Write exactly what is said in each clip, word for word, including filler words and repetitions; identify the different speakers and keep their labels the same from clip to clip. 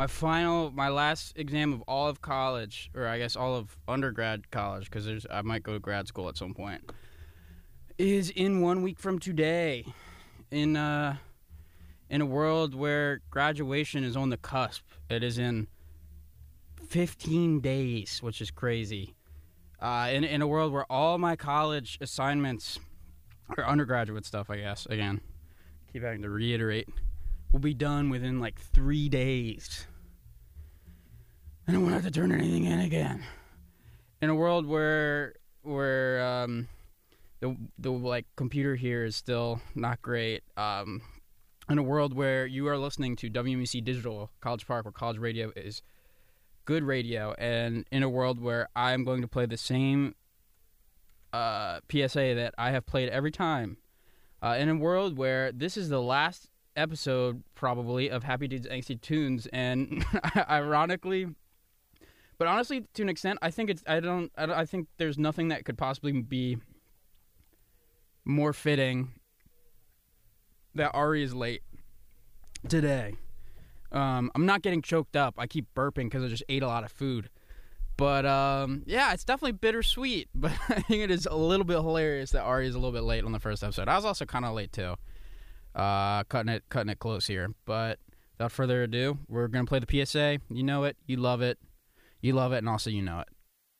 Speaker 1: my final, my last exam of all of college, or I guess all of undergrad college, because there's I might go to grad school at some point, is in one week from today. In uh, in a world where graduation is on the cusp, it is in fifteen days, which is crazy. Uh, in in a world where all my college assignments, or undergraduate stuff, I guess, again, keep having to reiterate, will be done within like three days. And I won't have to turn anything in again. In a world where where um, the the like computer here is still not great. Um, in a world where you are listening to W M E C Digital College Park, where college radio is good radio, and in a world where I am going to play the same uh, P S A that I have played every time. Uh, in a world where this is the last episode, probably, of Happy Dudes Angsty Tunes, and ironically, but honestly, to an extent, I think it's I don't, I don't I think there's nothing that could possibly be more fitting that Ari is late today. Um, I'm not getting choked up. I keep burping because I just ate a lot of food. But, um, yeah, it's definitely bittersweet. But I think it is a little bit hilarious that Ari is a little bit late on the first episode. I was also kind of late, too. Uh, cutting it cutting it close here. But without further ado, we're going to play the P S A. You know it. You love it. You love it, and also you know it.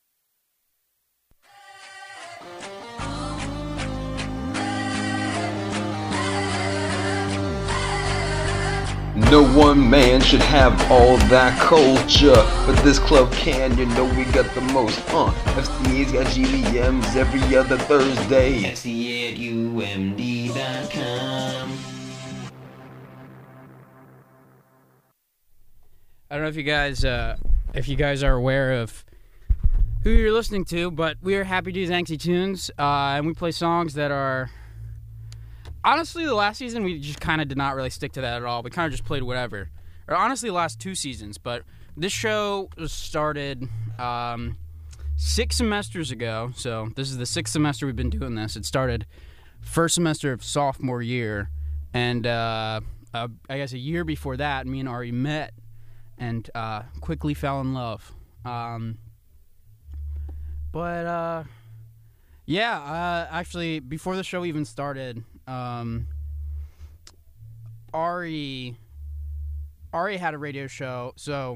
Speaker 2: No one man should have all that culture, but this club can, you know we got the most. Uh, F C A's got G V Ms every other Thursday.
Speaker 3: F C A at U M D dot com.
Speaker 1: I don't know if you guys, uh, if you guys are aware of who you're listening to, but we are Happy Dudes Angsty Tunes, uh, and we play songs that are. Honestly, the last season, we just kind of did not really stick to that at all. We kind of just played whatever. Or honestly, the last two seasons. But this show was started um, six semesters ago. So this is the sixth semester we've been doing this. It started first semester of sophomore year. And uh, uh, I guess a year before that, me and Ari met and uh, quickly fell in love. Um, but, uh, yeah, uh, actually, before the show even started... Um, Ari, Ari had a radio show, so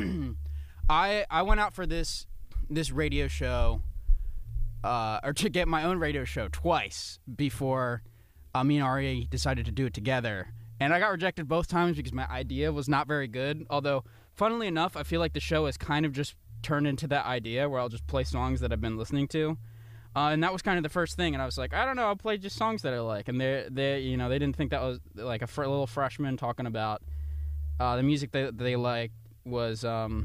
Speaker 1: I I went out for this this radio show, uh, or to get my own radio show twice before uh, me and Ari decided to do it together, and I got rejected both times because my idea was not very good. Although, funnily enough, I feel like the show has kind of just turned into that idea where I'll just play songs that I've been listening to. Uh, and that was kind of the first thing, and I was like, I don't know, I'll play just songs that I like. And they, they, you know, they didn't think that was like a fr- little freshman talking about uh, the music that they liked was um,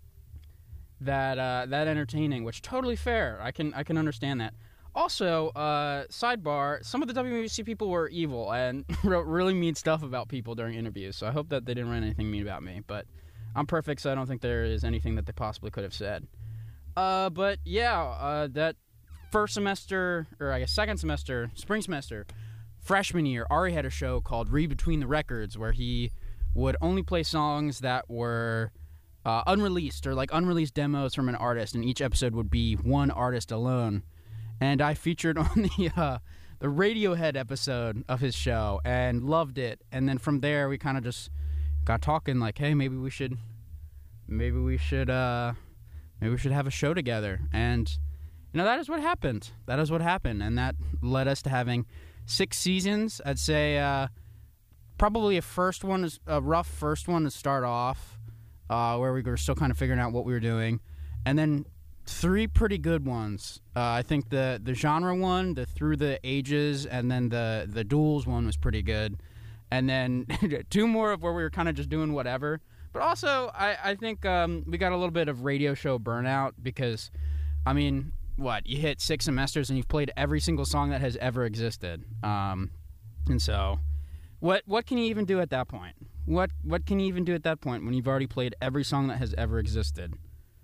Speaker 1: that uh, that entertaining, which totally fair. I can I can understand that. Also, uh, sidebar, some of the W M E C people were evil and wrote really mean stuff about people during interviews. So I hope that they didn't write anything mean about me. But I'm perfect, so I don't think there is anything that they possibly could have said. Uh, but yeah, uh, that. First semester, or I guess second semester, spring semester, freshman year, Ari had a show called Read Between the Records where he would only play songs that were uh, unreleased or like unreleased demos from an artist, and each episode would be one artist alone. And I featured on the uh, the Radiohead episode of his show and loved it. And then from there, we kind of just got talking like, hey, maybe we should, maybe we should, uh, maybe we should have a show together. And you know, that is what happened. That is what happened, and that led us to having six seasons. I'd say uh, probably a first one, is a rough first one to start off, uh, where we were still kind of figuring out what we were doing, and then three pretty good ones. Uh, I think the the genre one, the Through the Ages, and then the the Duels one was pretty good, and then two more of where we were kind of just doing whatever. But also, I I think um, we got a little bit of radio show burnout because, I mean. What, you hit six semesters and you've played every single song that has ever existed. Um, and so, what what can you even do at that point? What what can you even do at that point when you've already played every song that has ever existed?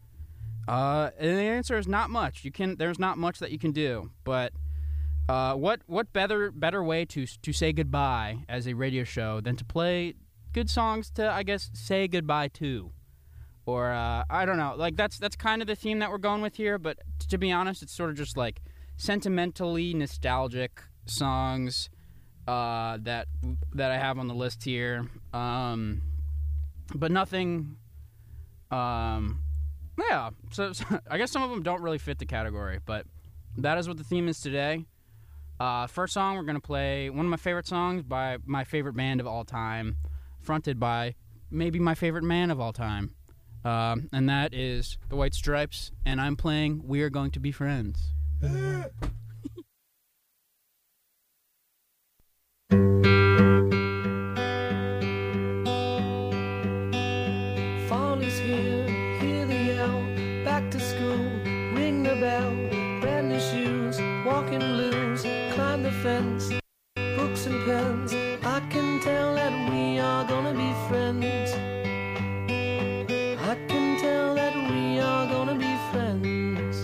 Speaker 1: Uh, and the answer is not much. You can there's not much that you can do. But uh, what what better better way to to say goodbye as a radio show than to play good songs to, I guess, say goodbye to. Or, uh, I don't know. Like, that's that's kind of the theme that we're going with here. But to be honest, it's sort of just, like, sentimentally nostalgic songs uh, that that I have on the list here. Um, but nothing... Um, yeah, so, so I guess some of them don't really fit the category. But that is what the theme is today. Uh, first song, we're going to play one of my favorite songs by my favorite band of all time, fronted by maybe my favorite man of all time. Um, and that is the White Stripes, and I'm playing We Are Going to Be Friends.
Speaker 4: Fall is here, hear the yell, back to school, ring the bell, brand new shoes, walking blues, climb the fence, books and pens, I can tell that we are gonna be friends. I can tell that we are gonna be friends.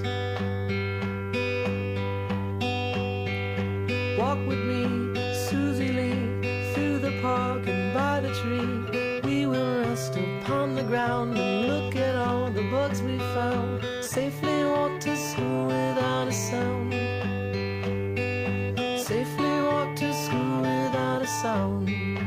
Speaker 4: Walk with me, Susie Lee, through the park and by the tree. We will rest upon the ground and look at all the bugs we found. Safely walk to school without a sound. Safely walk to school without a sound.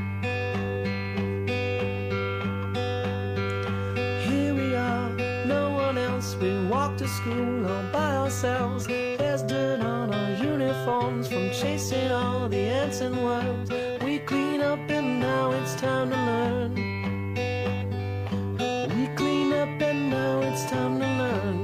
Speaker 4: We walk to school all by ourselves. There's dirt on our uniforms from chasing all the ants and worms. We clean up and now it's time to learn. We clean up and now it's time to learn.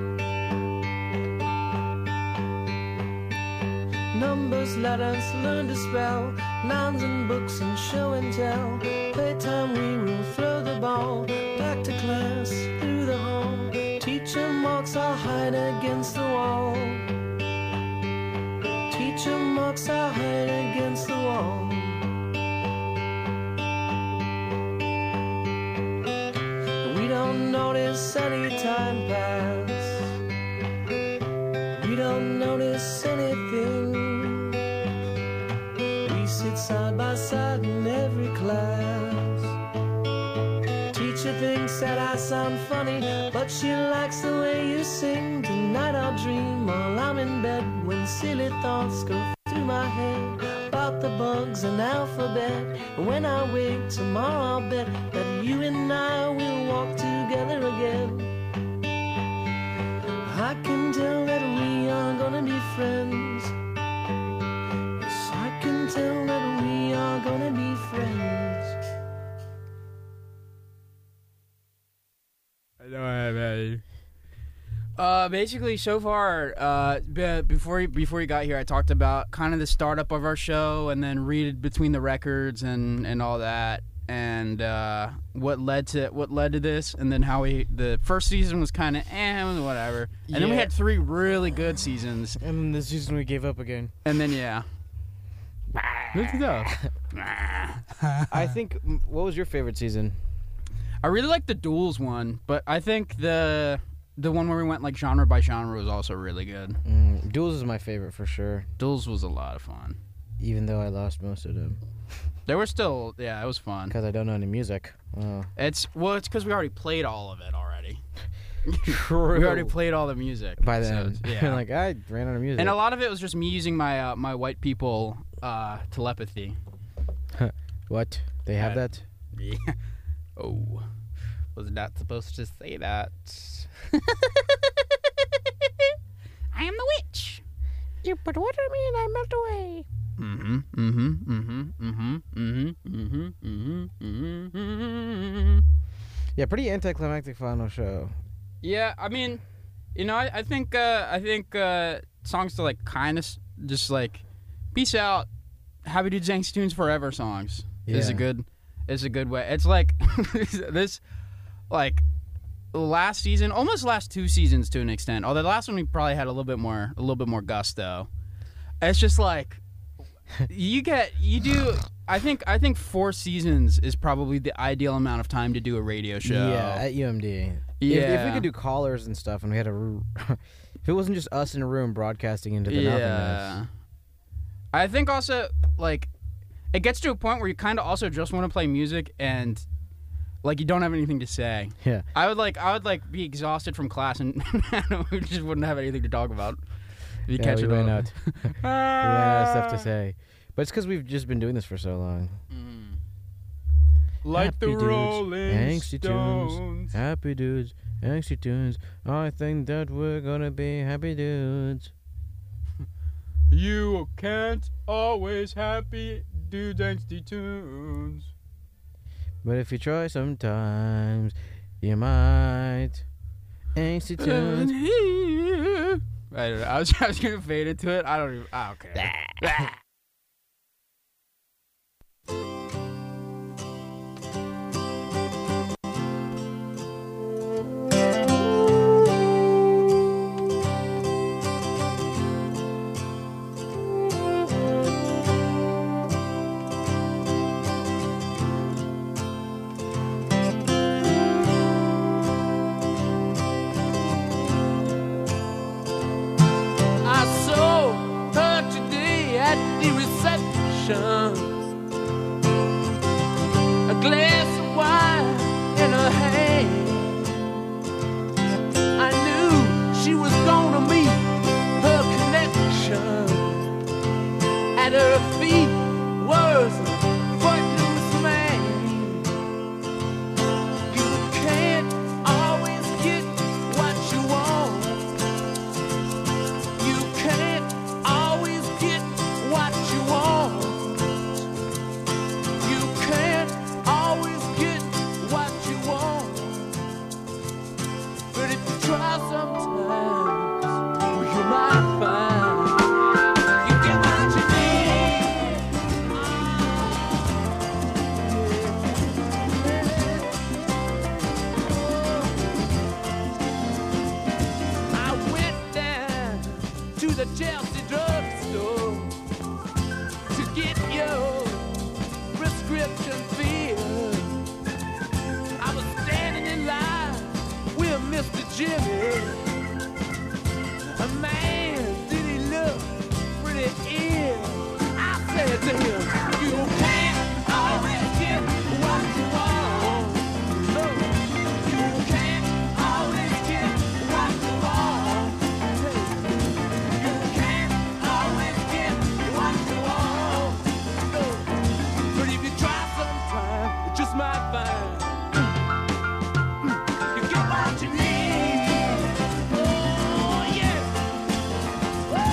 Speaker 4: Numbers, letters, learn to spell, nouns and books and show and tell. Playtime we will throw the ball, back to class, through the hall. Teacher marks our hide against the wall. Teacher marks our hide against the wall. We don't notice any time pass. We don't notice anything. We sit side by side in every class. Teacher thinks that I sound funny, but she likes the way you sing. Tonight I'll dream while I'm in bed, when silly thoughts go through my head about the bugs and alphabet. And when I wake tomorrow, I'll bet that you and I will walk together again. I can tell that we are gonna be friends. Yes, I can tell that we are gonna be friends.
Speaker 1: Uh, basically, so far, uh, be- before before you got here, I talked about kind of the startup of our show, and then read between the records and, and all that, and uh, what led to what led to this, and then how we the first season was kind of eh, whatever, and then we
Speaker 5: Yeah.
Speaker 1: had three really good seasons,
Speaker 5: And then this season we gave up again.
Speaker 1: and then yeah. Look at that.
Speaker 5: I think, what was your favorite season?
Speaker 1: I really like the duels one, but I think the the one where we went like genre by genre was also really good.
Speaker 5: Mm, Duels is my favorite for sure,
Speaker 1: Duels was a lot of fun.
Speaker 5: even though I lost most of them.
Speaker 1: They were still, yeah, it was fun.
Speaker 5: Because I don't know any music. Oh.
Speaker 1: It's well, it's because we already played all of it already.
Speaker 5: True.
Speaker 1: We already played all the music
Speaker 5: By
Speaker 1: so,
Speaker 5: then.
Speaker 1: yeah.
Speaker 5: like, I ran out of music.
Speaker 1: And a lot of it was just me using my uh, my white people uh, telepathy.
Speaker 5: What? They have
Speaker 1: Uh,
Speaker 5: that?
Speaker 1: Yeah. Oh, was not supposed to say that. I am the witch.
Speaker 5: You put water in me and I melt away.
Speaker 1: Mm-hmm. Mm-hmm. Mm-hmm. Mm-hmm. Mm-hmm. Mm-hmm. Mm-hmm. Mm-hmm.
Speaker 5: Yeah, pretty anticlimactic final show.
Speaker 1: Yeah, I mean, you know, I, I think uh, I think uh, songs to like kind of just like peace out, happy dudes, angsty tunes forever songs is a
Speaker 5: Yeah.
Speaker 1: good is a good way. It's like this, like last season, almost last two seasons to an extent. Although the last one we probably had a little bit more a little bit more gusto. It's just like you get you do. I think I think four seasons is probably the ideal amount of time to do a radio show.
Speaker 5: Yeah, at U M D.
Speaker 1: Yeah.
Speaker 5: If, if we could do callers and stuff and we had a... r- if it wasn't just us in a room broadcasting into the nothingness.
Speaker 1: I think also, like, it gets to a point where you kind of also just want to play music and like you don't have anything to say.
Speaker 5: Yeah.
Speaker 1: I would like I would like be exhausted from class and we just wouldn't have anything to talk about. If you
Speaker 5: Yeah,
Speaker 1: catch
Speaker 5: we
Speaker 1: it
Speaker 5: ran
Speaker 1: all.
Speaker 5: out. We ran out of stuff to say. But it's because we've just been doing this for so long.
Speaker 1: Like
Speaker 5: Happy
Speaker 1: the
Speaker 5: dudes,
Speaker 1: Rolling
Speaker 5: angsty
Speaker 1: Stones.
Speaker 5: tunes, happy dudes, angsty tunes. I think that we're gonna be happy dudes.
Speaker 1: You can't always happy do angsty tunes.
Speaker 5: But if you try sometimes, you might. Angsty tunes.
Speaker 1: I don't know. I was, I was gonna fade into it. I don't even. I don't care.
Speaker 4: I saw her today at the reception. A glass of wine in her hand. I knew she was gonna meet her connection. At her feet was a footloose man. You can't always get what you want. You can't always get what you want. You can't always get what you want. But if you try sometimes, well, you might find you get what you need. I went down to the Chelsea drugstore to get your prescription filled. I was standing in line with Mister Jimmy. A man, did he look pretty ill? I said to him, you can't always get what you want. No, you can't always get what you want. You can't always get what you want. No, but if you try sometime, you just might find you get what you need. Oh yeah. Woo!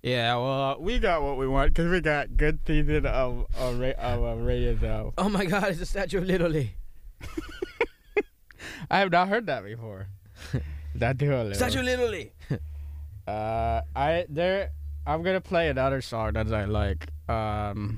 Speaker 1: Yeah, well, uh, we got what we want because we got good season of of, ra- of a radio show.
Speaker 5: Oh my God! It's the Statue of Liberty.
Speaker 1: I have not heard that before. That too a little.
Speaker 5: Statue of Liberty.
Speaker 1: Uh, I there. I'm gonna play another song that I like. Um.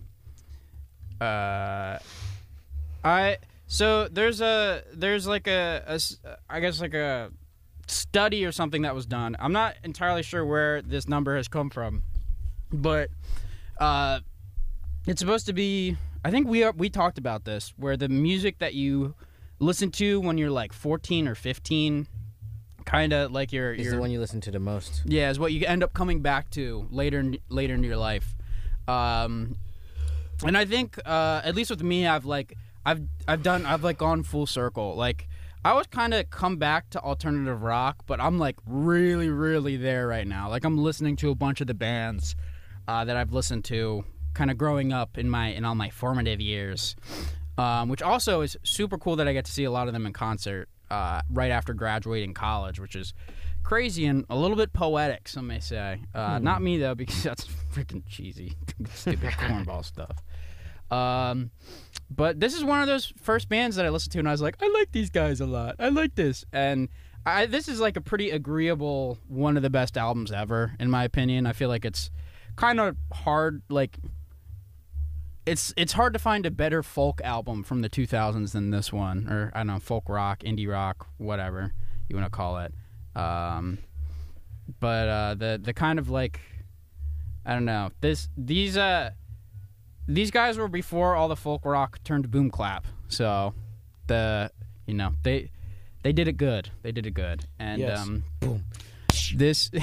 Speaker 1: Uh. I so there's a there's like a, a s- I guess like a study or something that was done. I'm not entirely sure where this number has come from, but uh, it's supposed to be. I think we are, we talked about this, where the music that you listen to when you're like fourteen or fifteen, kind of like your
Speaker 5: Is
Speaker 1: your
Speaker 5: the one you listen to the most.
Speaker 1: yeah, is what you end up coming back to later in, later in your life. Um, and I think uh, at least with me, I've like I've I've done I've like gone full circle. Like I always kind of come back to alternative rock, but I'm like really really there right now. Like I'm listening to a bunch of the bands uh, that I've listened to kind of growing up in my in all my formative years. Um, which also is super cool that I get to see a lot of them in concert uh, right after graduating college, which is crazy and a little bit poetic, some may say. Uh,
Speaker 5: Hmm.
Speaker 1: Not me, though, because that's freaking cheesy. Stupid cornball stuff. Um, but this is one of those first bands that I listened to, and I was like, I like these guys a lot. I like this. And I, this is like a pretty agreeable, one of the best albums ever, in my opinion. I feel like it's kind of hard, like... It's it's hard to find a better folk album from the two thousands than this one, or I don't know, folk rock, indie rock, whatever you want to call it. Um, but uh, the the kind of like I don't know this these uh these guys were before all the folk rock turned boom clap, so the you know they they did it good, they did it good, and
Speaker 5: Yes.
Speaker 1: um, boom, this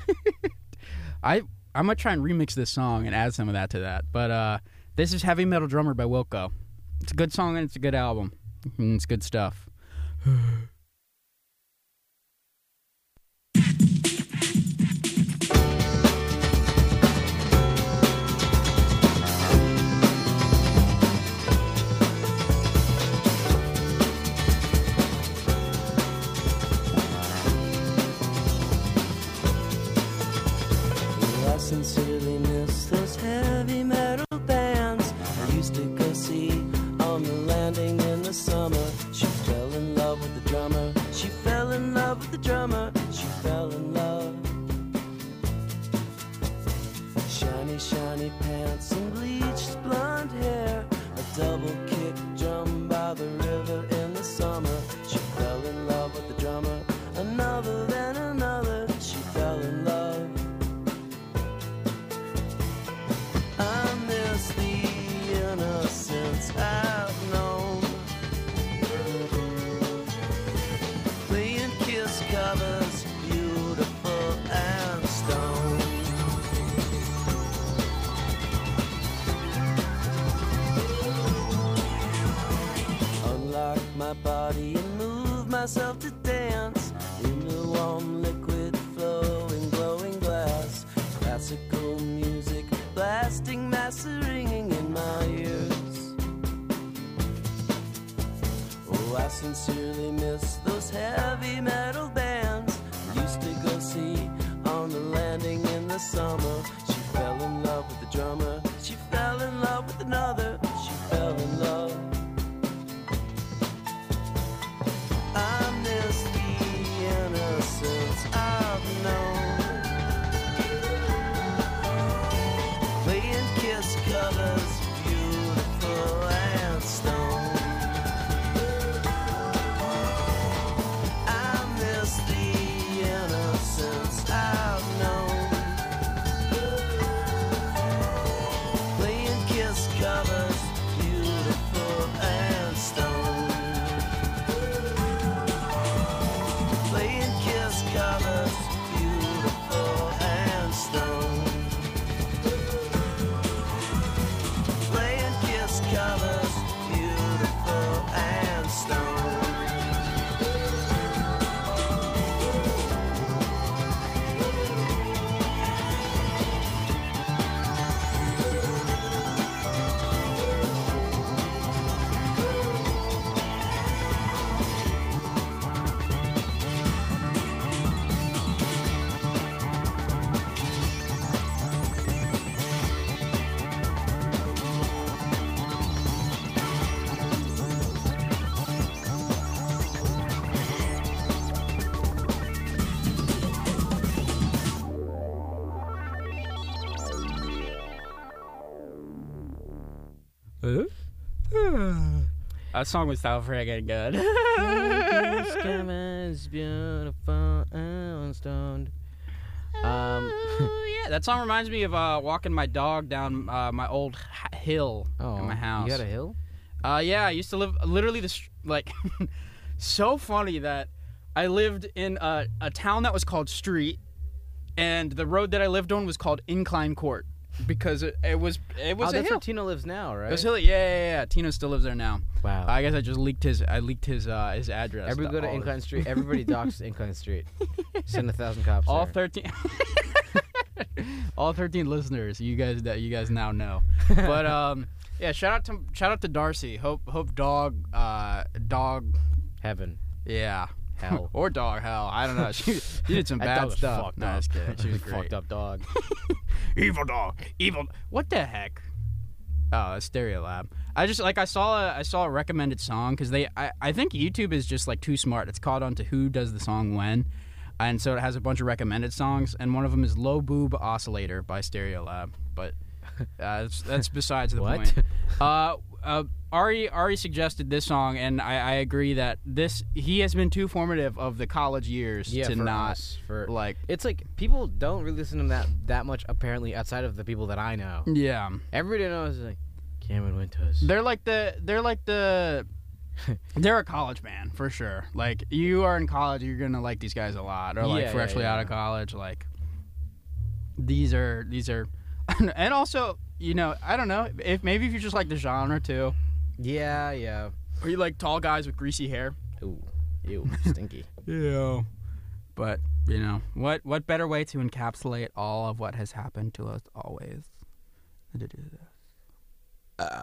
Speaker 1: I I'm gonna try and remix this song and add some of that to that, but uh. This is Heavy Metal Drummer by Wilco. It's a good song and it's a good album. And it's good stuff.
Speaker 4: I sincerely miss those heavy metal bands I used to go see on the landing in the summer. She fell in love with the drummer. She fell in love with the drummer. She fell in love. Shiny, shiny pants and bleached blonde hair. A double kick drum by the river in the summer. She fell in love with the drummer. Another, then another. She fell in love. I miss the innocence I've known. Playing Kiss covers, beautiful and stone. Unlock my body and move myself to dance in the warm liquid flowing, glowing glass. Classical music blasting, mass ringing in my ears. Oh, I sincerely miss those heavy metal bands I used to go see on the landing in the summer. She fell in love with the drummer. She fell in love with another. She fell in love. I miss the innocence I've known. Playing Kiss covers, beautiful and stone. I miss the innocence I've known. Playing Kiss covers.
Speaker 1: That song was so friggin' good.
Speaker 5: Is beautiful and stoned. Um,
Speaker 1: yeah, that song reminds me of uh, walking my dog down uh, my old h- hill
Speaker 5: oh,
Speaker 1: in my house.
Speaker 5: You got a hill?
Speaker 1: Uh, yeah, I used to live literally this like so funny that I lived in a, a town that was called Street, and the road that I lived on was called Incline Court because it, it was it was
Speaker 5: oh,
Speaker 1: a
Speaker 5: that's
Speaker 1: hill.
Speaker 5: where Tino lives now, right?
Speaker 1: It was hilly. Yeah, yeah, yeah. Tino still lives there now.
Speaker 5: Wow.
Speaker 1: I guess I just leaked his. I leaked his uh, his address.
Speaker 5: Everybody go to
Speaker 1: all
Speaker 5: Incline
Speaker 1: of-
Speaker 5: Street. Everybody docks Incline Street. Send a thousand cops.
Speaker 1: all
Speaker 5: there.
Speaker 1: thirteen. all thirteen listeners. You guys that you guys now know. But um, yeah. Shout out to shout out to Darcy. Hope hope dog uh dog.
Speaker 5: Heaven.
Speaker 1: Yeah.
Speaker 5: Hell.
Speaker 1: or dog hell. I don't know. She, she did some
Speaker 5: That
Speaker 1: bad
Speaker 5: dog was
Speaker 1: stuff.
Speaker 5: fucked
Speaker 1: No,
Speaker 5: up.
Speaker 1: just kidding. She was great.
Speaker 5: Fucked up dog.
Speaker 1: Evil dog. Evil. What the heck? Oh, Stereo Lab. I just like I saw a I saw a recommended song because they I, I think YouTube is just like too smart. It's caught on to who does the song when, and so it has a bunch of recommended songs, and one of them is Low Boob Oscillator by Stereo Lab. But uh, that's, that's besides the
Speaker 5: What?
Speaker 1: point. Uh, uh, Ari Ari suggested this song, and I, I agree that this he has been too formative of the college years
Speaker 5: Yeah,
Speaker 1: to
Speaker 5: for
Speaker 1: not
Speaker 5: us, for
Speaker 1: like
Speaker 5: it's like people don't really listen to that that much apparently outside of the people that I know.
Speaker 1: yeah.
Speaker 5: Everybody knows like Cameron Winters.
Speaker 1: They're like the they're like the they're a college band for sure. Like you are in college, you're gonna like these guys a lot, or like
Speaker 5: Yeah,
Speaker 1: freshly
Speaker 5: yeah,
Speaker 1: out
Speaker 5: yeah.
Speaker 1: of college. Like these are these are, and also you know I don't know if maybe if you just like the genre too,
Speaker 5: Yeah, yeah.
Speaker 1: or you like tall guys with greasy hair.
Speaker 5: Ooh, ew, stinky.
Speaker 1: Yeah, but you know what what better way to encapsulate all of what has happened to us always than to do this. Uh.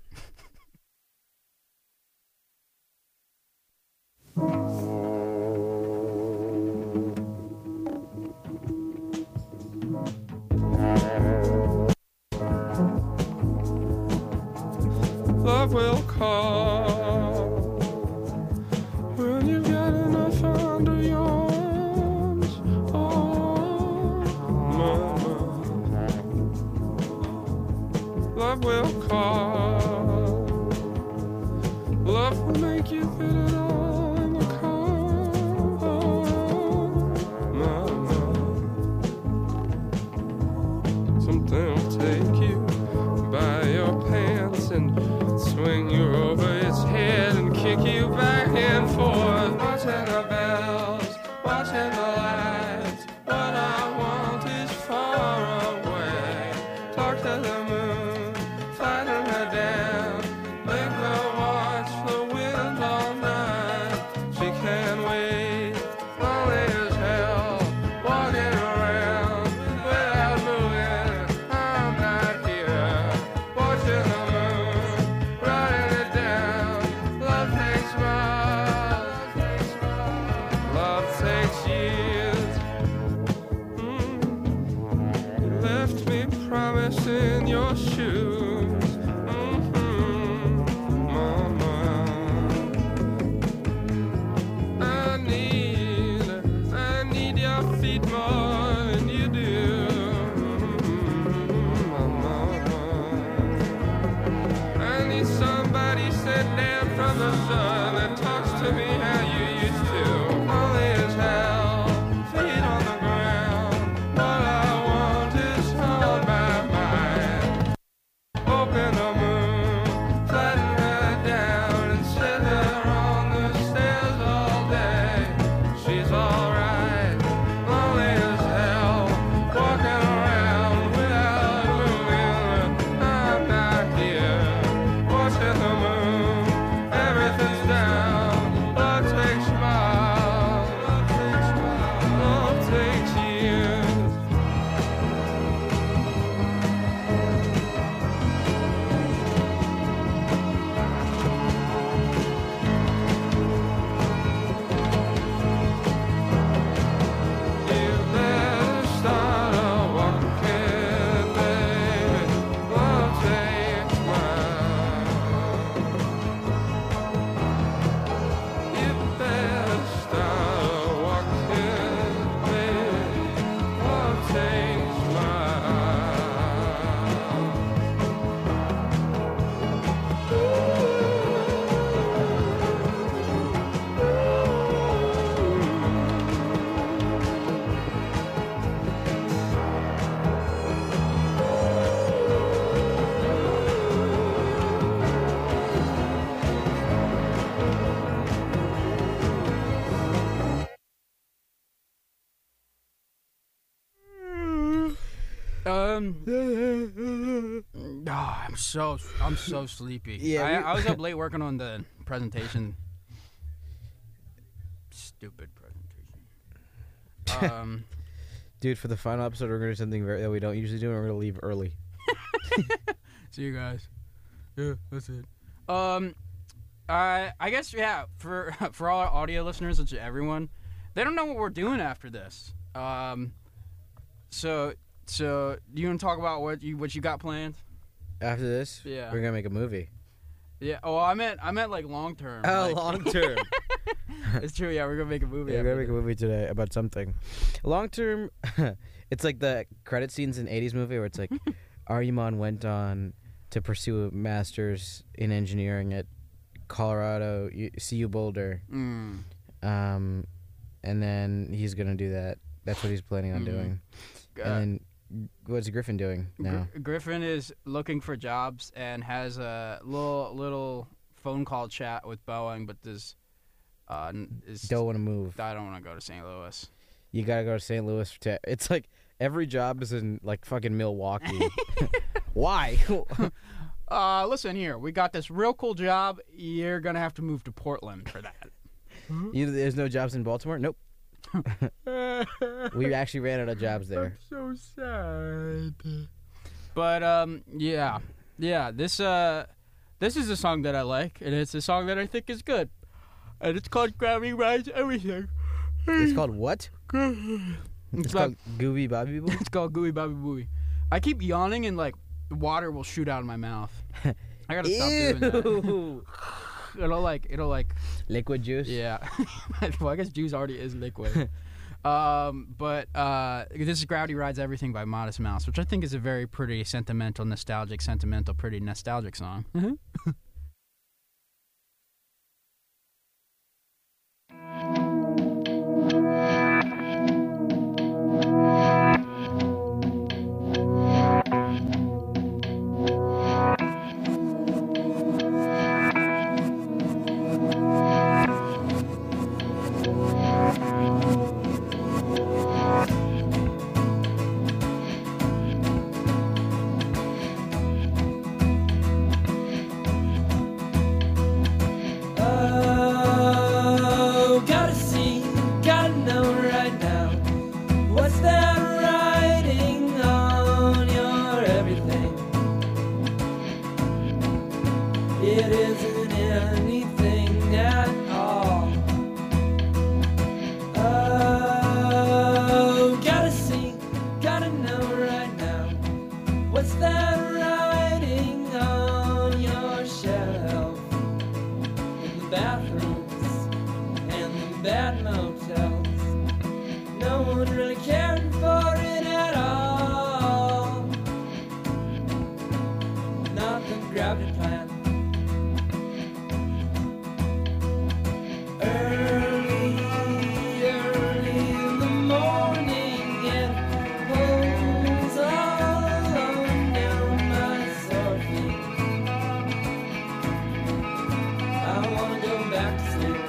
Speaker 6: Love will call when you've got enough under your arms. Oh, mama. Love will call. Love will make you fit it all in the car. Oh, mama. Something will take you by your pants and swing you over its head and kick you back and forth. Watching the bells, watching the lights. What I want is far away. Talk to the moon, flatten her down. Make her watch the wind all night. She can't wait, lonely as hell, walking around without moving. I'm not here, watching the moon, writing it down. Love takes miles, love takes years. Mm. You left me promising your shoes. Mhm, mama. I need, I need your feet more than you do, mama. I need somebody sent down from the sun that talks to me how you used to. Lonely as hell, feet on the ground. What I want is on my mind.
Speaker 1: Um, oh, I'm so I'm so sleepy.
Speaker 5: Yeah,
Speaker 1: I,
Speaker 5: we-
Speaker 1: I was up late working on the presentation. Stupid presentation. Um,
Speaker 5: Dude, for the final episode, we're gonna do something very, that we don't usually do, and we're gonna leave early.
Speaker 1: see you guys. Yeah, that's it. Um, I I guess yeah. For for all our audio listeners, which is everyone, they don't know what we're doing after this. Um, so so you want to talk about what you what you got planned?
Speaker 5: After this,
Speaker 1: Yeah.
Speaker 5: we're gonna make a movie.
Speaker 1: Yeah. Oh, I meant I meant like long term.
Speaker 5: Oh,
Speaker 1: like-
Speaker 5: long term.
Speaker 1: It's true. Yeah, we're gonna make a movie.
Speaker 5: Yeah, we're
Speaker 1: after
Speaker 5: gonna make a
Speaker 1: this.
Speaker 5: movie today about something. Long term, it's like the credit scenes in eighties movie where it's like, Aryamon went on to pursue a master's in engineering at Colorado U- C U Boulder,
Speaker 1: Mm.
Speaker 5: um, and then he's gonna do that. That's what he's planning on
Speaker 1: Mhm.
Speaker 5: doing.
Speaker 1: Uh,
Speaker 5: And then, what's Griffin doing now?
Speaker 1: Gr- Griffin is looking for jobs and has a little little phone call chat with Boeing, but does uh n- is
Speaker 5: Don't want to move.
Speaker 1: I don't want to go to Saint Louis.
Speaker 5: You gotta go to Saint Louis. To, it's like every job is in like fucking Milwaukee. Why?
Speaker 1: Uh, listen here, we got this real cool job. You're gonna have to move to Portland for that.
Speaker 5: you, there's no jobs in Baltimore? Nope. We actually ran out of jobs there.
Speaker 1: So sad. But um, yeah, yeah. This uh, this is a song that I like, and it's a song that I think is good, and it's called "Gravity Rides Everything."
Speaker 5: It's called what?
Speaker 1: It's,
Speaker 5: It's
Speaker 1: called,
Speaker 5: called Gooby Bobby Boo?
Speaker 1: it's called Gooey Bobby Booey. I keep yawning and like water will shoot out of my mouth. I gotta stop doing that.
Speaker 5: Ew.
Speaker 1: It'll like it'll like
Speaker 5: Liquid juice?
Speaker 1: yeah. Well, I guess juice already is liquid. um, but uh, this is Gravity Rides Everything by Modest Mouse, which I think is a very pretty sentimental, nostalgic, sentimental, pretty nostalgic song.
Speaker 4: Oh, gotta see, gotta know right now. What's that writing on your everything? It isn't anything at all. Oh, gotta see, gotta know right now. What's that writing on your shelf? In the bathrooms and the bad motels. No one really cared for it at all. Not the gravity plan. Early, early in the morning, it pulls all on down my sore feet. I wanna go back to sleep.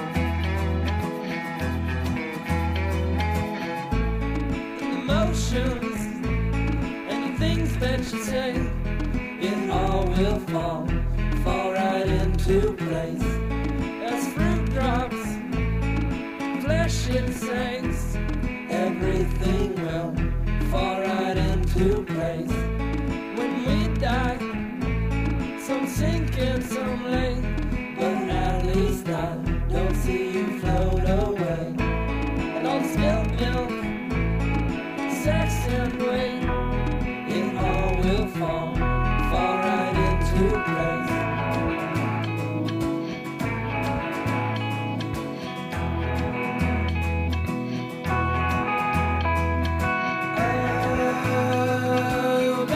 Speaker 4: Emotions and the things that you say, it all will fall, fall right into place. As fruit drops, flesh it sinks, everything will fall right into place. When we die, some sink and some lay, but at least I don't see you float away. And all the spilled milk, sex and weight, it all will fall, fall right into place. Oh,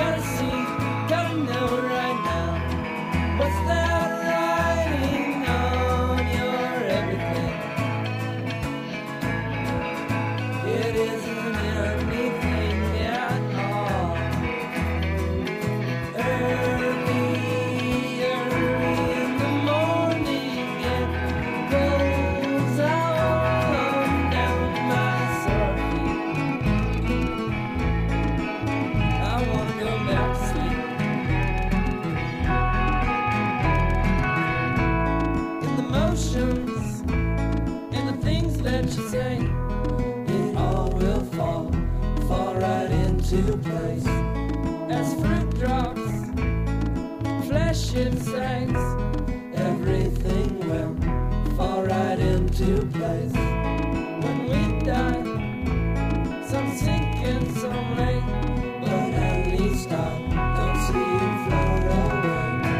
Speaker 4: into place. As fruit drops, flesh insects, everything will fall right into place. When we die, some sink and some lake, but at least I don't see it float away.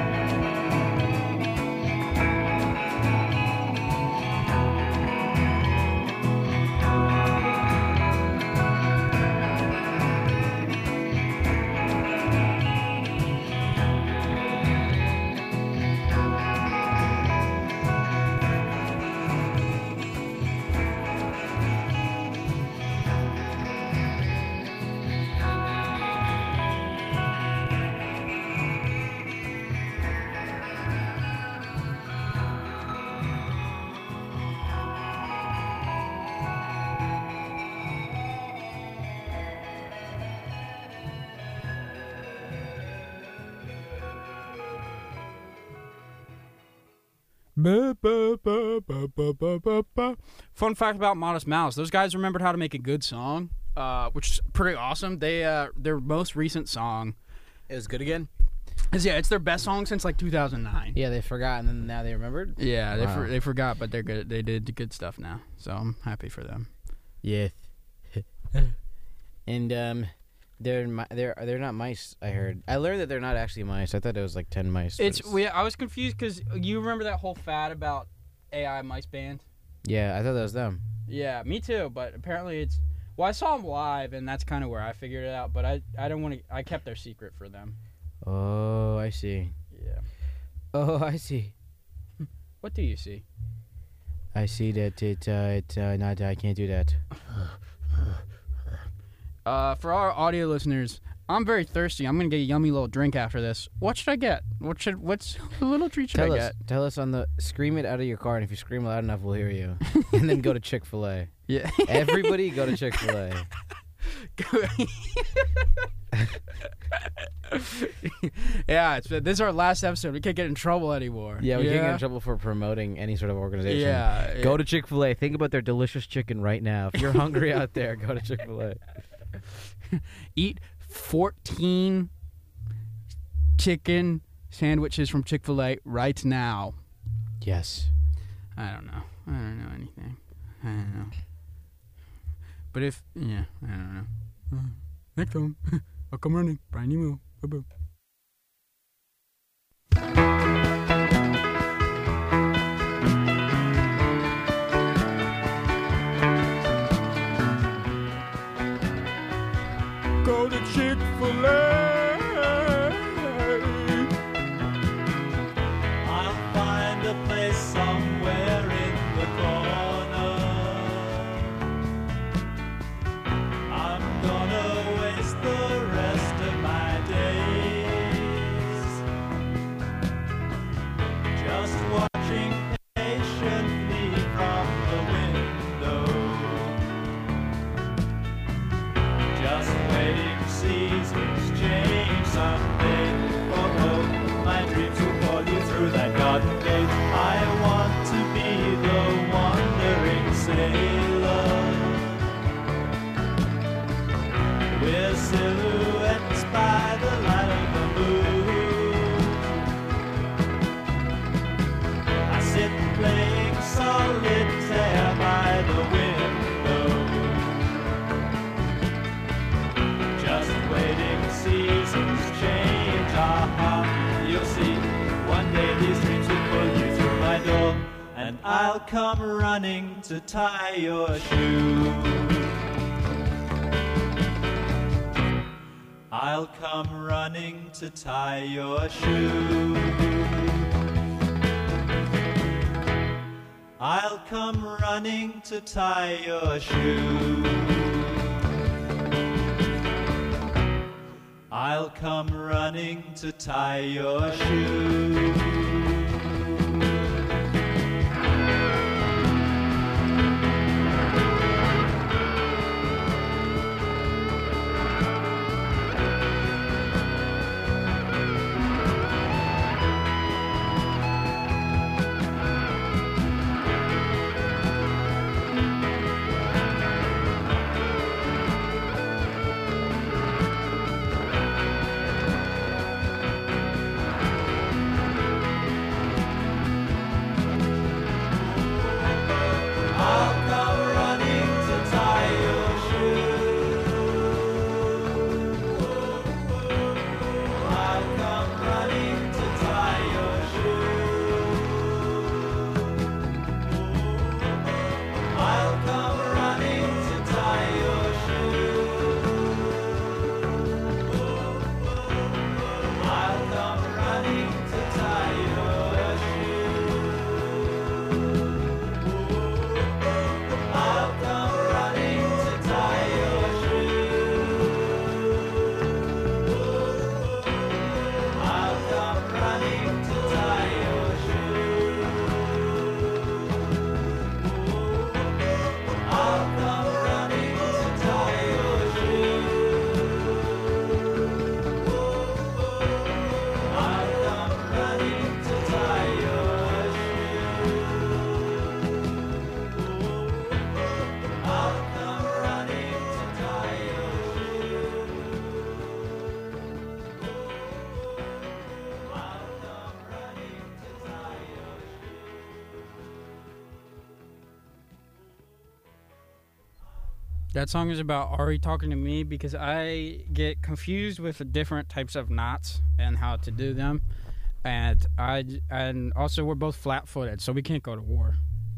Speaker 1: Ba, ba, ba, ba, ba, ba, ba, ba. Fun fact about Modest Mouse: those guys remembered how to make a good song, uh, which is pretty awesome. They uh, their most recent song
Speaker 5: It was good again?
Speaker 1: is yeah, it's their best song since like two thousand nine.
Speaker 5: Yeah, they forgot and then now they remembered?
Speaker 1: Yeah, they
Speaker 5: Wow.
Speaker 1: for, they forgot, but they're good. They did good stuff now, so I'm happy for them.
Speaker 5: Yes. And um, they're mi- they're they're not mice. I heard. I learned that they're not actually mice. I thought it was like ten mice. but
Speaker 1: It's we, I was confused because you remember that whole fad about A I mice band.
Speaker 5: yeah. I thought that was them.
Speaker 1: Yeah, me too. But apparently it's well, I saw them live, and that's kind of where I figured it out. But I I don't want to. I kept their secret for them.
Speaker 5: Oh, I see.
Speaker 1: Yeah.
Speaker 5: Oh, I see.
Speaker 1: What do you see?
Speaker 5: I see that it uh, it uh, not. I can't do that.
Speaker 1: Uh, for our audio listeners, I'm very thirsty. I'm gonna get a yummy little drink after this. What should I get? What should what's a little treat should
Speaker 5: Tell
Speaker 1: I
Speaker 5: us.
Speaker 1: get?
Speaker 5: Tell us on the scream it out of your car, and if you scream loud enough, we'll hear you. And then go to Chick-fil-A.
Speaker 1: Yeah.
Speaker 5: Everybody, go to Chick-fil-A.
Speaker 1: Yeah, it's, this is our last episode. We can't get in trouble anymore.
Speaker 5: Yeah, we can't get in trouble for promoting any sort of organization.
Speaker 1: Yeah.
Speaker 5: Go to Chick-fil-A. Think about their delicious chicken right now. If you're hungry out there, go to Chick-fil-A.
Speaker 1: Eat fourteen chicken sandwiches from Chick-fil-A right now.
Speaker 5: Yes.
Speaker 1: I don't know. I don't know anything. I don't know. But if, yeah, I don't know. Uh, next time, I'll come running. Brian Emo. Boo-boo. Go to Chick-fil-A.
Speaker 7: I'll find a place somewhere in the corner. I'm gonna waste the rest of my days just watching patiently from the window, just waiting seasons change someday. Oh, oh, my dreams will call you through that garden gate. I want to be the wandering sailor with silhouettes by the light of the moon. I sit playing solitaire by the window, just waiting seasons change. Aha, you'll see, one day these dreams will pull you through my door, and I'll come running to tie your shoe. I'll come running to tie your shoe. I'll come running to tie your shoe. I'll come running to tie your shoe.
Speaker 1: That song is about Ari talking to me because I get confused with the different types of knots and how to do them, and I and also we're both flat-footed, so we can't go to war.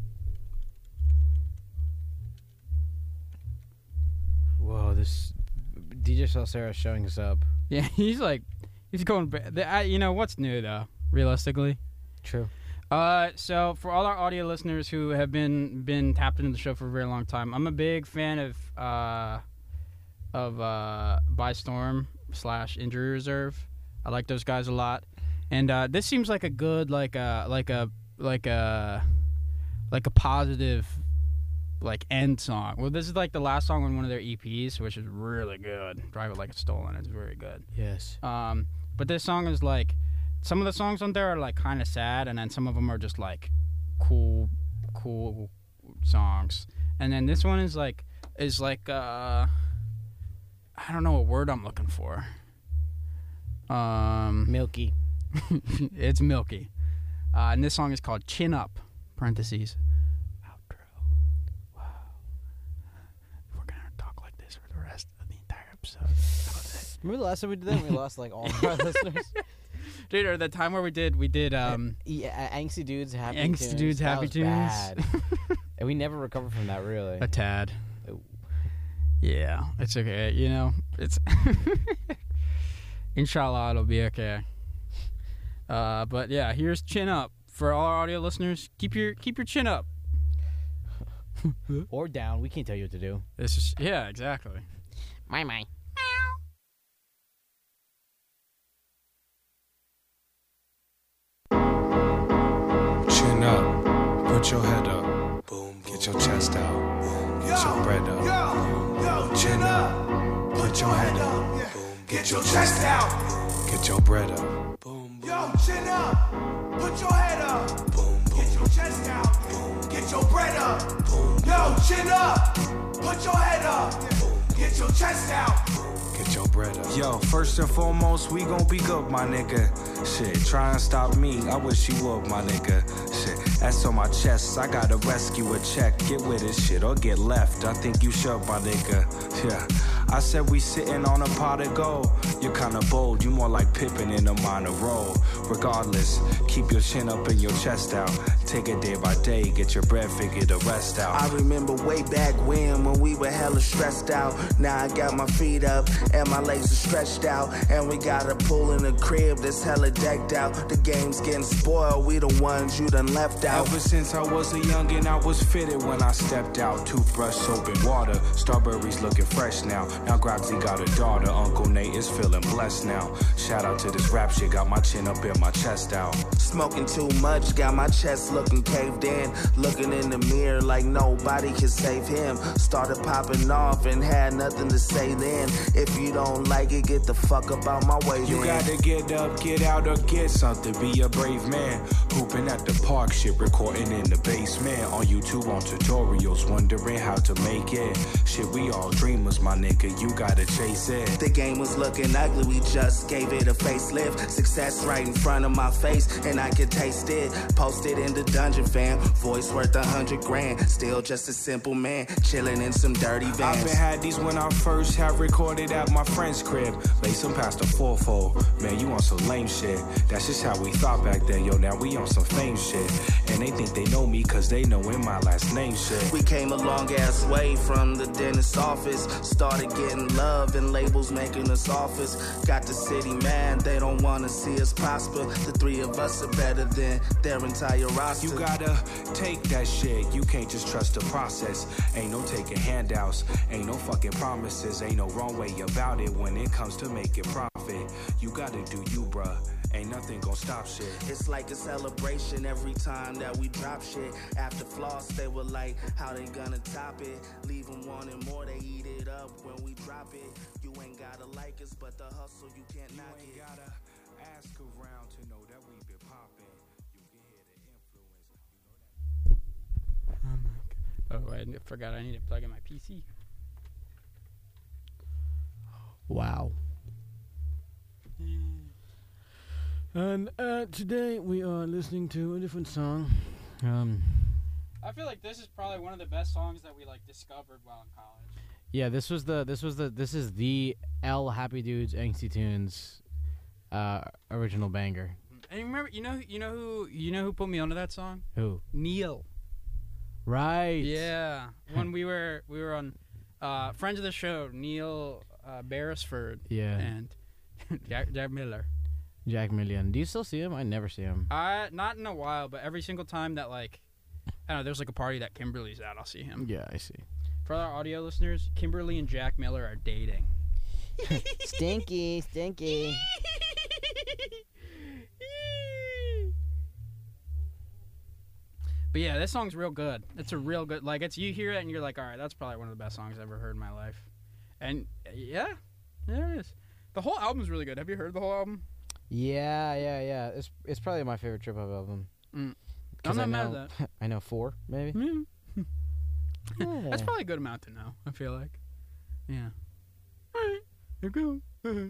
Speaker 5: Whoa, this D J Salsera is showing us up.
Speaker 1: Yeah, he's like, he's going. ba- I, you know what's new though? Realistically,
Speaker 5: True.
Speaker 1: uh, so for all our audio listeners who have been been tapped into the show for a very long time, I'm a big fan of uh, of uh, By Storm slash Injury Reserve. I like those guys a lot, and uh, this seems like a good like a like a like a like a positive like end song. Well, this is like the last song on one of their E Ps, which is really good. Drive It Like It's Stolen is very good.
Speaker 5: Yes.
Speaker 1: Um, but this song is like, some of the songs on there are like kind of sad, and then some of them are just like cool, cool songs. And then this one is like, is like, uh, I don't know what word I'm looking for. Um,
Speaker 5: Milky.
Speaker 1: it's milky. Uh, and this song is called Chin Up, parentheses, outro. Wow. We're going to talk like this for the rest of the entire episode. That was it.
Speaker 5: Remember the last time we did that? We lost like all of our listeners.
Speaker 1: Dude, or the time where we did, we did, um...
Speaker 5: Yeah, Angsty Dudes, Happy
Speaker 1: Angsty
Speaker 5: Tunes.
Speaker 1: Dudes,
Speaker 5: That
Speaker 1: Happy
Speaker 5: was
Speaker 1: Tunes.
Speaker 5: bad. And we never recovered from that, really.
Speaker 1: a tad.
Speaker 5: Oh.
Speaker 1: Yeah, it's okay. You know, it's... Inshallah, it'll be okay. Uh, but yeah, here's Chin Up. For all our audio listeners, keep your keep your chin up.
Speaker 5: Or down. We can't tell you what to do.
Speaker 1: This is... Yeah, exactly.
Speaker 5: My, my.
Speaker 8: Chin up, put your head up, boom, get your chest out, boom, get your bread up. Yo, chin up, put your head up, boom, get your chest out, get your bread up. Boom, yo, chin up, put your head up, boom, get your chest out, boom, get your bread up. Boom, yo, chin up, put your head up, boom, get your chest out, get your bread up. Yo, first and foremost, we gon' be good, my nigga. Shit, try and stop me, I wish you would, my nigga. Shit, that's on my chest, I gotta rescue a check. Get with this shit or get left, I think you should, my nigga. Yeah, I said we sitting on a pot of gold. You're kinda bold, you more like Pippin in a minor role. Regardless, keep your chin up and your chest out. Take it day by day, get your bread, figure the rest out.
Speaker 9: I remember way back when, when we were hella stressed out. Now I got my feet up and my legs are stretched out. And we got a pool in the crib that's hella decked out. The game's getting spoiled, we the ones you done left out.
Speaker 8: Ever since I was a youngin', I was fitted when I stepped out. Toothbrush, soap, and water. Strawberries looking fresh now. Now Groggsy got a daughter. Uncle Nate is feeling blessed now. Shout out to this rap shit, got my chin up and my chest out.
Speaker 9: Smoking too much, got my chest looking caved in. Looking in the mirror like nobody can save him. Started popping off and had nothing to say then. If you don't like it, get the fuck up out my way.
Speaker 8: You
Speaker 9: then.
Speaker 8: gotta get up, get out, or get something. Be a brave man. Hooping at the park, shit, recording in the basement. On YouTube, on tutorials, wondering how to make it. Shit, we all dreamers, my nigga. You gotta chase it.
Speaker 9: The game was looking ugly, we just gave it a facelift. Success right in front of my face, and I could taste it. Posted in the dungeon, fam. Voice worth a hundred grand. Still just a simple man, chilling in some dirty vans.
Speaker 8: I've been had these when I first had recorded at my friend's crib. Lace them past the fourfold. Man, you on some lame shit. That's just how we thought back then, yo. Now we on some fame shit. And they think they know me cause they know in my last name shit.
Speaker 9: We came a long ass way from the dentist's office. Started getting love and labels making us offers. Got the city mad, they don't wanna see us prosper. The three of us are better than their entire roster.
Speaker 8: You gotta take that shit, you can't just trust the process. Ain't no taking handouts, ain't no fucking promises. Ain't no wrong way about it when it comes to making profit. You gotta do you, bruh. Ain't nothing gon' stop shit.
Speaker 9: It's like a celebration every time that we drop shit. After floss, they were like, how they gonna top it? Leave them wanting more, they eat it up when we drop it. You ain't gotta like us, but the hustle, you can't
Speaker 8: You
Speaker 9: knock
Speaker 8: ain't
Speaker 9: it.
Speaker 8: gotta ask around to know that we been popping. You can hear the influence. You know that.
Speaker 1: Oh, I forgot I need to plug in my P C. Wow.
Speaker 5: And uh, today we are listening to a different song. Um,
Speaker 1: I feel like this is probably one of the best songs that we like discovered while in college.
Speaker 5: Yeah, this was the this was the this is the L Happy Dudes Angsty Tunes uh, original banger.
Speaker 1: And you remember, you know, you know who, you know who put me onto that song?
Speaker 5: Who?
Speaker 1: Neil.
Speaker 5: Right.
Speaker 1: Yeah, when we were we were on uh, friends of the show, Neil uh, Beresford.
Speaker 5: Yeah.
Speaker 1: And Jack, Jack Miller.
Speaker 5: Jack Million. Do you still see him? I never see him.
Speaker 1: I not in a while, but every single time that like, I don't know, there's like a party that Kimberly's at, I'll see him.
Speaker 5: Yeah, I see.
Speaker 1: For our audio listeners, Kimberly and Jack Miller are dating.
Speaker 5: Stinky, stinky.
Speaker 1: But yeah, this song's real good. It's a real good, like, it's, you hear it and you're like, all right, that's probably one of the best songs I've ever heard in my life. And yeah, there it is. The whole album's really good. Have you heard the whole album?
Speaker 5: Yeah, yeah, yeah. It's it's probably my favorite Trip Hop album.
Speaker 1: Mm.
Speaker 5: 'Cause
Speaker 1: I'm not
Speaker 5: I know,
Speaker 1: mad at that.
Speaker 5: I know four, maybe.
Speaker 1: Mm.
Speaker 5: Yeah.
Speaker 1: That's probably a good amount to know, I feel like. Yeah. All right, here we go.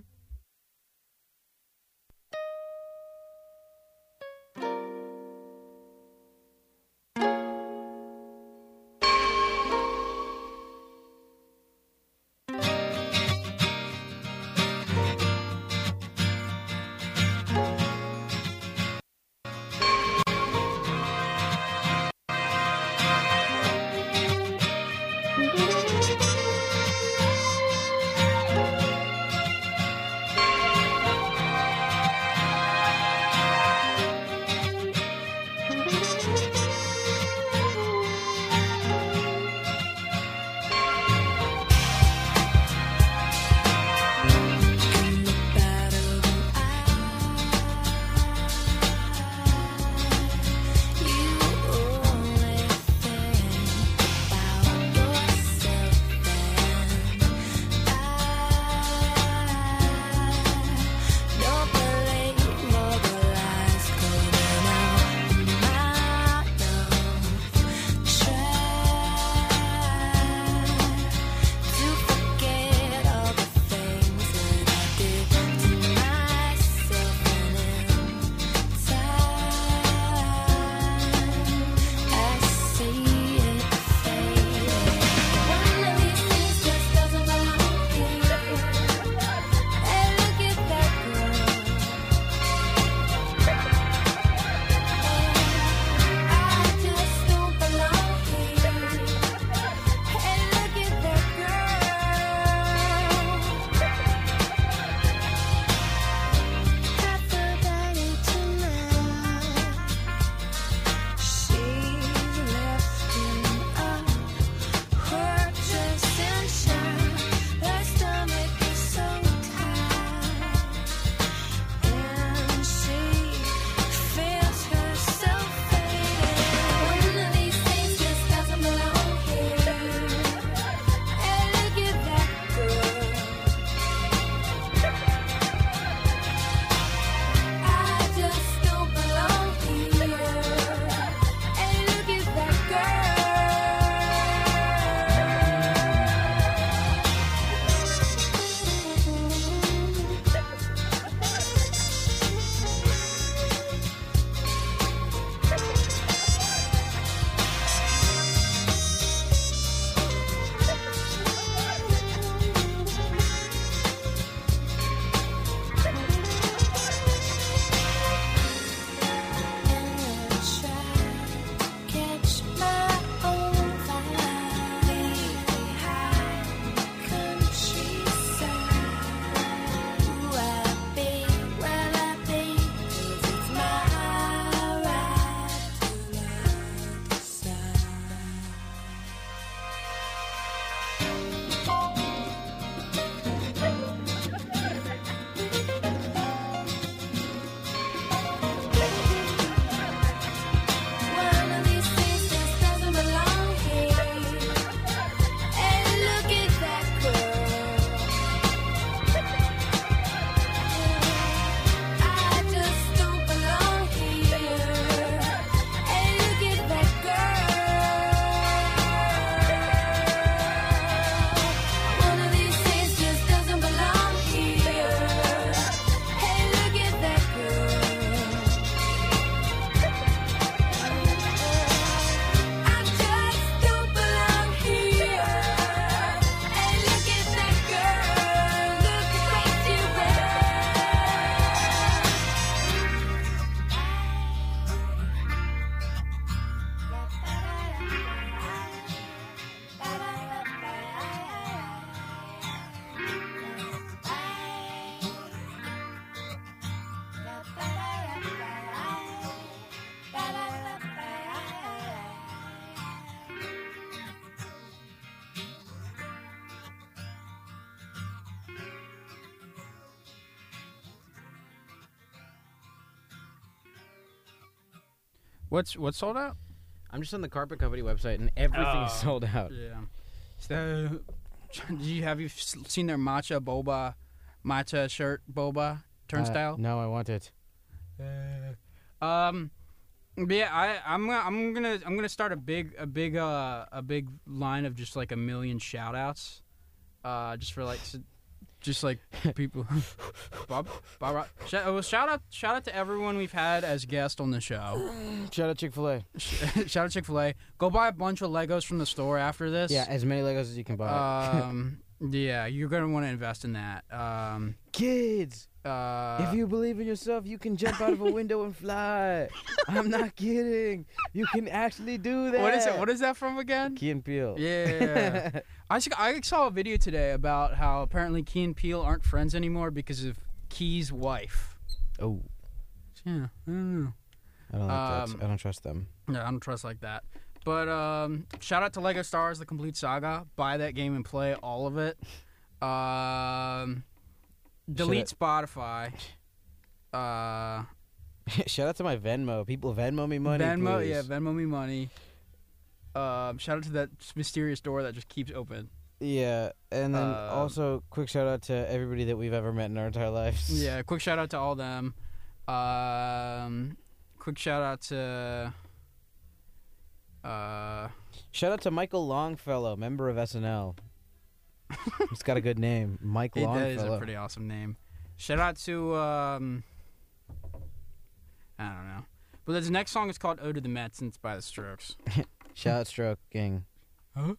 Speaker 1: What's what's sold out?
Speaker 5: I'm just on the Carpet Company website, and everything's
Speaker 1: Oh.
Speaker 5: sold out.
Speaker 1: Yeah. So, did you have you seen their matcha boba, matcha shirt boba turnstile?
Speaker 5: Uh, no, I want it.
Speaker 1: Um, but yeah, I I'm gonna I'm gonna I'm gonna start a big a big uh a big line of just like a million shout outs, uh just for like s- just like people. Bob Bob Rock. Shout, well, shout out shout out to everyone we've had as guests on the show.
Speaker 5: Shout out Chick-fil-A.
Speaker 1: Shout out Chick-fil-A. Go buy a bunch of Legos from the store after this.
Speaker 5: Yeah, as many Legos as you can buy.
Speaker 1: Um. Yeah, you're gonna want to invest in that. Um.
Speaker 5: Kids,
Speaker 1: Uh.
Speaker 5: if you believe in yourself, you can jump out of a window and fly. I'm not kidding. You can actually do that.
Speaker 1: What is it? What is that from again?
Speaker 5: Key and Peele.
Speaker 1: Yeah. I, s- I saw a video today about how apparently Key and Peele aren't friends anymore because of Key's wife.
Speaker 5: Oh,
Speaker 1: Yeah, I don't know.
Speaker 5: I don't like
Speaker 1: Um,
Speaker 5: that. I don't trust them.
Speaker 1: No, I don't trust like that. But um, shout out to Lego Star Wars: The Complete Saga. Buy that game and play all of it. Um, delete Spotify. Uh,
Speaker 5: Shout out to my Venmo. People Venmo me money,
Speaker 1: Venmo,
Speaker 5: please.
Speaker 1: yeah, Venmo me money. Um, shout out to that mysterious door that just keeps open.
Speaker 5: Yeah, and then
Speaker 1: Uh,
Speaker 5: also quick shout out to everybody that we've ever met in our entire lives.
Speaker 1: Yeah, quick shout out to all them. Um, quick shout out to. Uh,
Speaker 5: Shout out to Michael Longfellow, member of S N L. He's got a good name, Mike
Speaker 1: hey, that is a
Speaker 5: Longfellow.
Speaker 1: pretty awesome name. Shout out to um, I don't know, but this next song is called "Ode to the Mets" and it's by the Strokes.
Speaker 5: Shout out Stroking.
Speaker 1: Huh?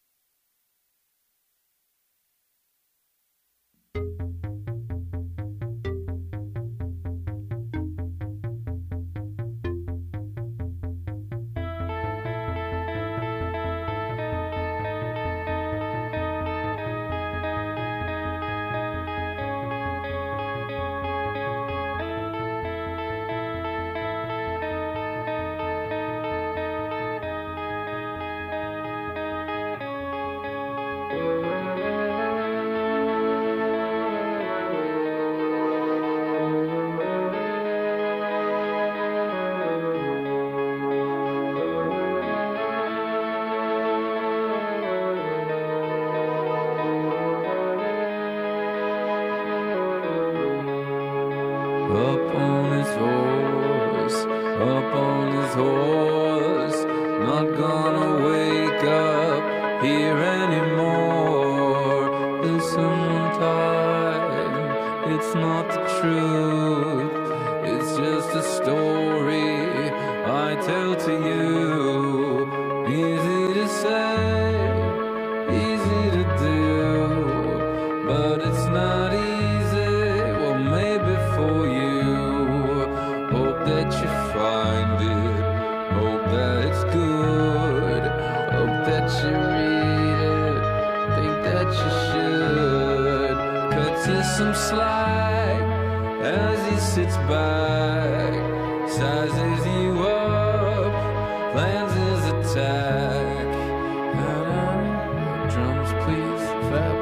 Speaker 6: Up on his horse, up on his horse, not gonna wake up here anymore. Listen time, it's not the truth, it's just a story I tell to you. Easy to say, easy to do, but it's not easy. Well, maybe for you. Hope that you find it. Hope that it's good. Hope that you read it. Think that you should. Cuts you some slack as he sits back. Sizes you up. Plans his attack. Drums, please, fab.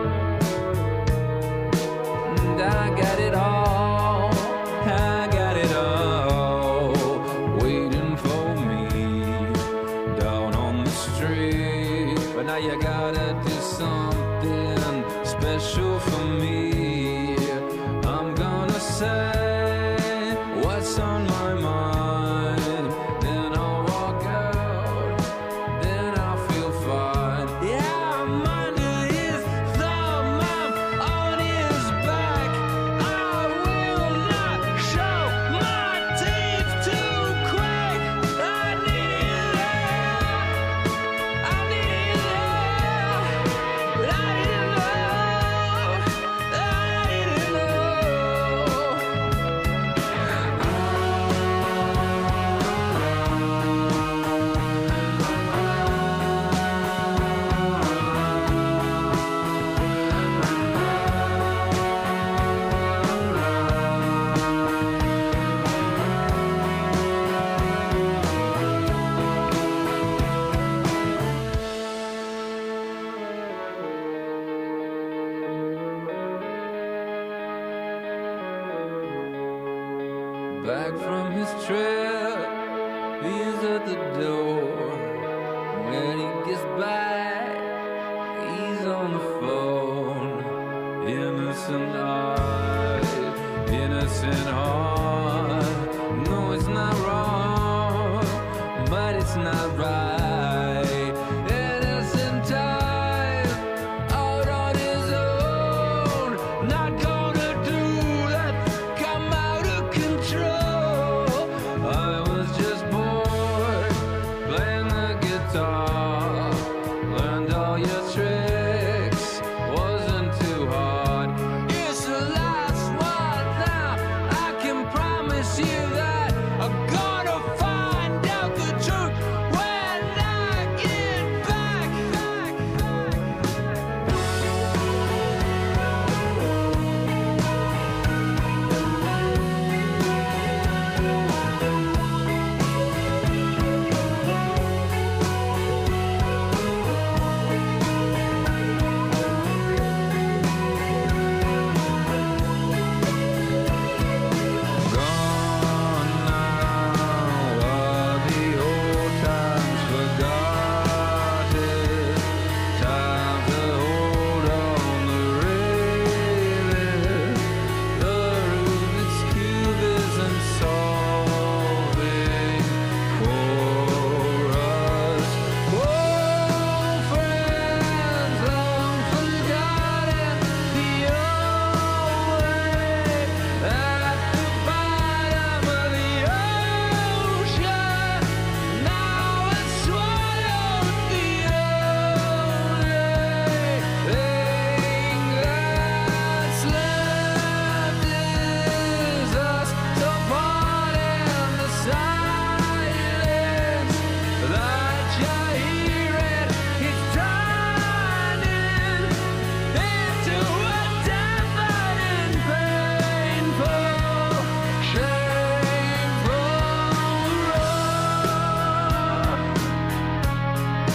Speaker 6: And I got it all, I got it all, waiting for me down on the street. But now you gotta do something special for me. I'm gonna say what's on my mind, then I'll walk out, then I'll feel fine. Yeah, I'm under his thumb, I'm on his back. I will not show my teeth too quick. I need you there, I need you there, but I need to know, I need to know. Back from his trip,
Speaker 10: He's at the door. When he gets back, he's on the phone. Innocent eyes, innocent heart. No, it's not wrong, but it's not right. Innocent time, out on his own. Not gonna do that, come out of control. I was just bored, playing the guitar. Learned all your tricks, wasn't too hard. It's the last one now, I can promise you that I'm gonna find out the truth when I get back, back, back, Gone now are the old times forgotten. Time to hold on the railing. The Rubik's Cube isn't solving for us. Old friends long forgotten, the old way at the bottom of the ocean. Now it's swallowed the only thing that's left is us. So pardon the silence that you're hearing. It's turning into a deafening, painful, shameful roar.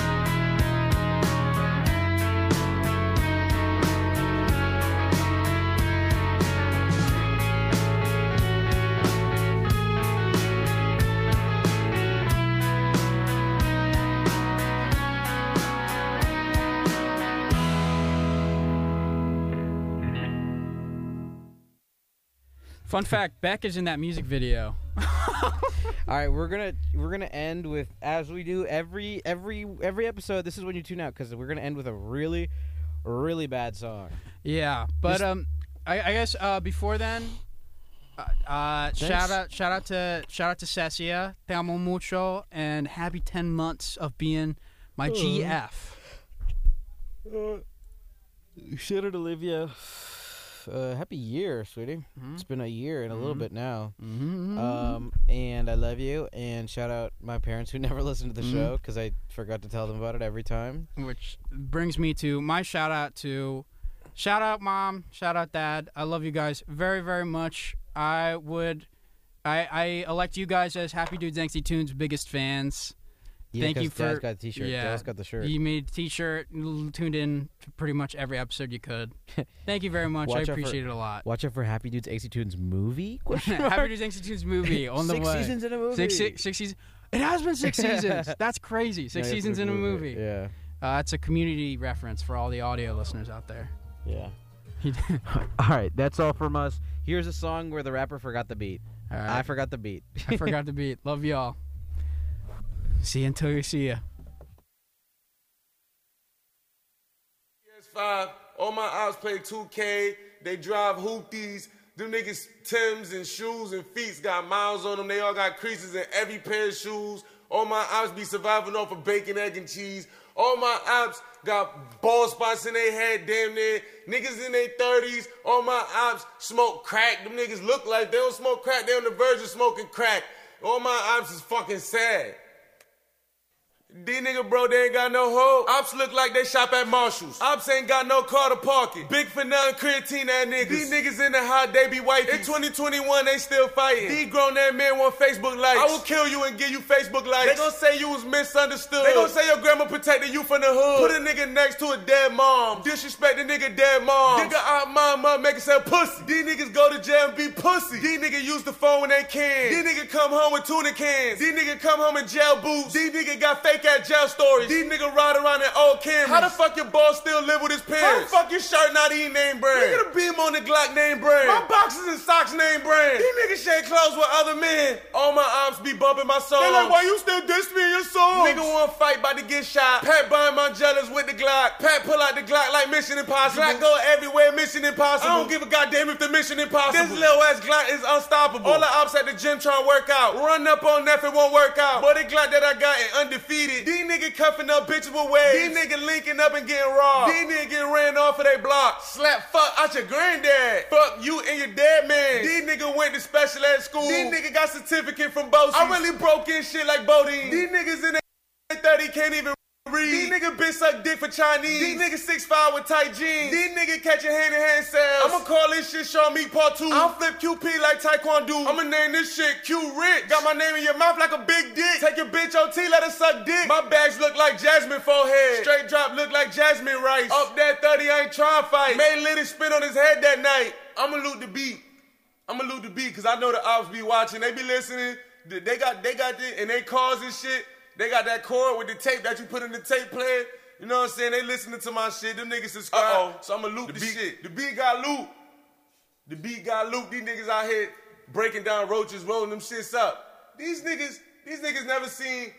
Speaker 1: Fun fact: Beck is in that music video.
Speaker 5: All right, we're gonna we're gonna end with, as we do every every every episode. This is when you tune out, because we're gonna end with a really, really bad song.
Speaker 1: Yeah, but
Speaker 5: Just-
Speaker 1: um, I, I guess uh, before then, uh, uh shout out shout out to shout out to Cecia, te amo mucho, and happy ten months of being my G F.
Speaker 5: Shout out Olivia. Uh, happy year, sweetie. It's been a year and a little bit now.
Speaker 1: Mm-hmm.
Speaker 5: Um, and I love you. And shout out my parents who never listened to the
Speaker 1: Mhm.
Speaker 5: show, because I forgot to tell them about it every time.
Speaker 1: Which brings me to my shout out to shout out mom, shout out dad. I love you guys very, very much. I would I I elect you guys as Happy Dudes Angsty Tunes biggest fans.
Speaker 5: Yeah,
Speaker 1: Thank you
Speaker 5: 'cause Dad's
Speaker 1: for
Speaker 5: got the t-shirt.
Speaker 1: Yeah,
Speaker 5: Dad's got the shirt.
Speaker 1: You made a t-shirt, l- tuned in to pretty much every episode you could. Thank you very much.
Speaker 5: Watch
Speaker 1: I
Speaker 5: out for-
Speaker 1: appreciate it a lot.
Speaker 5: Watch out for Happy Dudes Angsty Tunes movie? Question mark?
Speaker 1: Happy Dudes Angsty Tunes movie on the
Speaker 5: Six
Speaker 1: way.
Speaker 5: seasons in a movie.
Speaker 1: Six, six, six seasons. It has been six seasons. That's crazy. Six
Speaker 5: No, it's
Speaker 1: seasons in a movie.
Speaker 5: Yeah.
Speaker 1: Uh, it's a community reference for all the audio listeners out there.
Speaker 5: Yeah. All right, that's all from us. Here's a song where the rapper forgot the beat.
Speaker 1: All right.
Speaker 5: I forgot the beat.
Speaker 1: I forgot the beat. Love y'all. See you until you see ya.
Speaker 11: P S five, all my ops play two K, they drive hoopties, them niggas Timbs and shoes and feet got miles on them, they all got creases in every pair of shoes. All my ops be surviving off of bacon, egg, and cheese. All my ops got bald spots in their head, damn near. Niggas in their thirties, all my ops smoke crack. Them niggas look like they don't smoke crack, they on the verge of smoking crack. All my ops is fucking sad. These niggas, bro, they ain't got no hoe. Ops look like they shop at Marshalls. Ops ain't got no car to park it. Big for none, creatine ass niggas. These niggas in the hot, they be white. In twenty twenty-one, they still fighting. These grown ass men want Facebook likes. I will kill you and give you Facebook likes. They gon' say you was misunderstood. They gon' say your grandma protected you from the hood. Put a nigga next to a dead mom. Disrespect the nigga dead mom. Nigga out mama make it say pussy. These niggas go to jail and be pussy. These niggas use the phone when they can. These niggas come home with tuna cans. These niggas come home in jail boots. These niggas got fake ass jail stories. These niggas ride around in old Camrys. How the fuck your boss still live with his parents? How the fuck your shirt not eat name brand? Nigga the beam on the Glock name brand. My boxes and socks name brand. These niggas share clothes with other men. All my ops be bumping my songs. They like, why you still diss me in your songs? Nigga want fight, about to get shot. Pat buying my jealous with the Glock. Pat pull out the Glock like Mission Impossible. Glock go everywhere, Mission Impossible. I don't give a goddamn if the Mission Impossible. This little ass Glock is unstoppable. All the ops at the gym trying to work out. Run up on that, it won't work out. But the Glock that I got is undefeated. These niggas cuffing up bitches with waves. These niggas linking up and getting robbed. These niggas getting ran off of their block. Slap fuck out your granddad. Fuck you and your dead man. These niggas went to special ed school. These niggas got certificate from Bosey. I really broke in shit like Bodine. These niggas in their thirty can't even read. These niggas bitch suck dick for Chinese. These niggas six five with tight jeans. These niggas catching hand-in-hand sales. I'ma call this shit Shaw Meat Part two. I'll flip Q P like Taekwondo. I'ma name this shit Q Rich. Got my name in your mouth like a big dick. Take your bitch O T, let her suck dick. My bags look like Jasmine forehead. Straight drop look like Jasmine Rice. Up that thirty, I ain't trying to fight. Made Liddy spit on his head that night. I'ma loot the beat. I'ma loot the beat because I know the ops be watching. They be listening. They got they got this and they cars and shit. They got that cord with the tape that you put in the tape player. You know what I'm saying? They listening to my shit. Them niggas subscribe. Uh-oh. So I'ma loot the, the beat. shit. The beat got loot. The beat got loot. These niggas out here breaking down roaches, rolling them shits up. These niggas, these niggas never seen